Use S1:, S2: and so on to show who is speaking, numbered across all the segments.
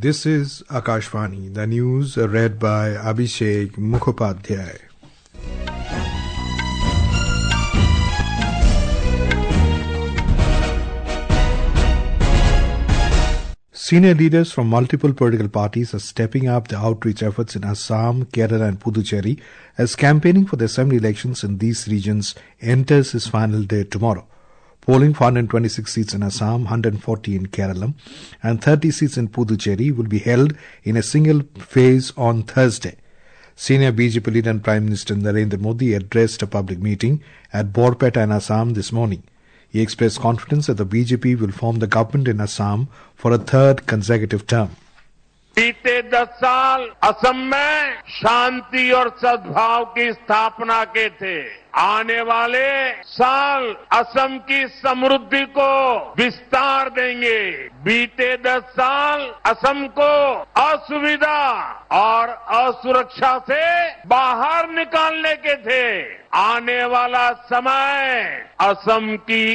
S1: This is Akashvani, the news read by Abhishek Mukhopadhyay. Senior leaders from multiple political parties are stepping up their outreach efforts in Assam, Kerala and Puducherry as campaigning for the assembly elections in these regions enters its final day tomorrow. Polling for 126 seats in Assam, 140 in Kerala and 30 seats in Puducherry will be held in a single phase on Thursday. Senior BJP leader and Prime Minister Narendra Modi addressed a public meeting at Borpeta in Assam this morning. He expressed confidence that the BJP will form the government in Assam for a third consecutive term.
S2: बीते 10 साल असम में शांति और सद्भाव की स्थापना के थे। आने वाले साल असम की समृद्धि को विस्तार देंगे। बीते 10 साल असम को असुविधा और असुरक्षा से बाहर निकालने के थे। आने वाला समय असम की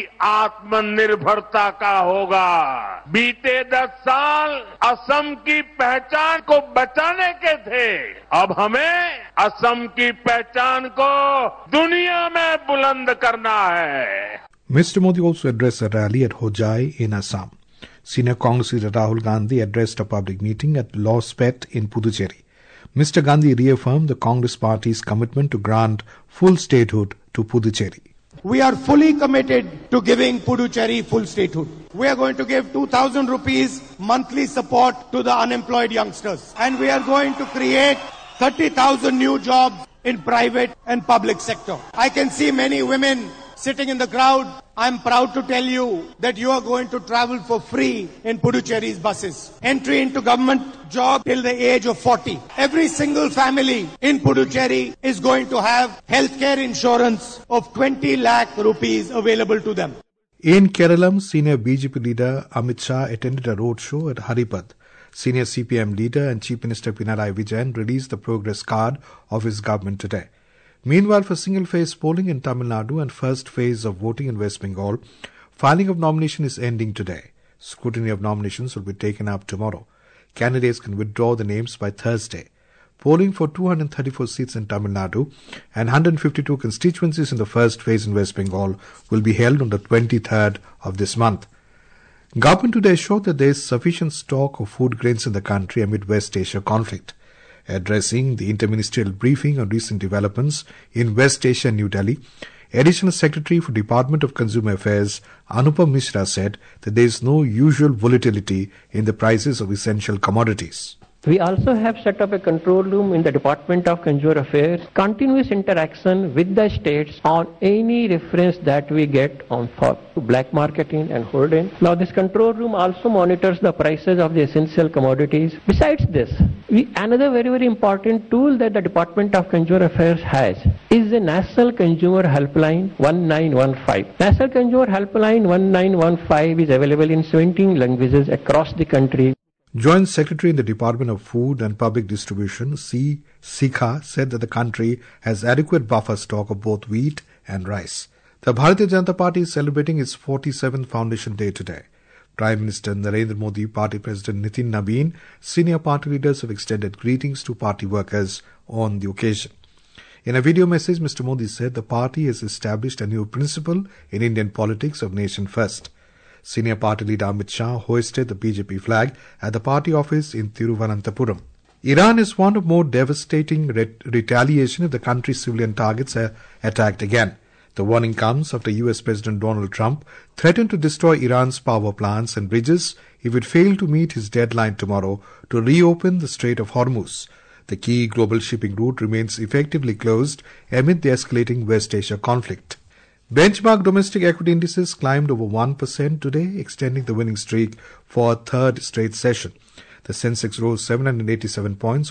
S2: आत्मनिर्भरता का होगा। बीते 10 साल असम की पहचान को बचाने के थे। अब हमें असम की पहचान को दुनिया में बुलंद करना है।
S1: Mr. Modi also addressed a rally at Hojai in Assam. Senior Congress leader Rahul Gandhi addressed a public meeting at Lospet in Puducherry. Mr. Gandhi reaffirmed the Congress party's commitment to grant full statehood to Puducherry.
S3: We are fully committed to giving Puducherry full statehood. We are going to give 2,000 rupees monthly support to the unemployed youngsters. And we are going to create 30,000 new jobs in private and public sector. I can see many women sitting in the crowd. I'm proud to tell you that you are going to travel for free in Puducherry's buses. Entry into government job till the age of 40. Every single family in Puducherry is going to have healthcare insurance of 20 lakh rupees available to them.
S1: In Kerala, senior BJP leader Amit Shah attended a roadshow at Haripad. Senior CPM leader and Chief Minister Pinarayi Vijayan released the progress card of his government today. Meanwhile, for single-phase polling in Tamil Nadu and first phase of voting in West Bengal, filing of nomination is ending today. Scrutiny of nominations will be taken up tomorrow. Candidates can withdraw the names by Thursday. Polling for 234 seats in Tamil Nadu and 152 constituencies in the first phase in West Bengal will be held on the 23rd of this month. Government today showed that there is sufficient stock of food grains in the country amid West Asia conflict. Addressing the interministerial briefing on recent developments in West Asia and New Delhi, Additional Secretary for Department of Consumer Affairs Anupam Mishra said that there is no usual volatility in the prices of essential commodities.
S4: We also have set up a control room in the Department of Consumer Affairs, continuous interaction with the states on any reference that we get on for black marketing and holding. Now this control room also monitors the prices of the essential commodities. Besides this, another very important tool that the Department of Consumer Affairs has is the National Consumer Helpline 1915. National Consumer Helpline 1915 is available in 17 languages across the country.
S1: Joint Secretary in the Department of Food and Public Distribution, C. Sikha, said that the country has adequate buffer stock of both wheat and rice. The Bharatiya Janata Party is celebrating its 47th Foundation Day today. Prime Minister Narendra Modi, Party President Nitin Nabin, senior party leaders have extended greetings to party workers on the occasion. In a video message, Mr. Modi said the party has established a new principle in Indian politics of nation first. Senior party leader Amit Shah hoisted the BJP flag at the party office in Thiruvananthapuram. Iran has warned of more devastating retaliation if the country's civilian targets are attacked again. The warning comes after US President Donald Trump threatened to destroy Iran's power plants and bridges if it failed to meet his deadline tomorrow to reopen the Strait of Hormuz. The key global shipping route remains effectively closed amid the escalating West Asia conflict. Benchmark domestic equity indices climbed over 1% today, extending the winning streak for a third straight session. The Sensex rose 787 points, or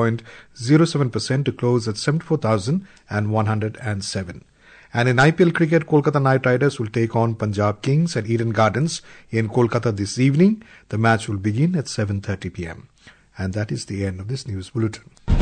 S1: 1.07% to close at 74,107. And in IPL cricket, Kolkata Knight Riders will take on Punjab Kings at Eden Gardens in Kolkata this evening. The match will begin at 7:30 p.m. And that is the end of this news bulletin.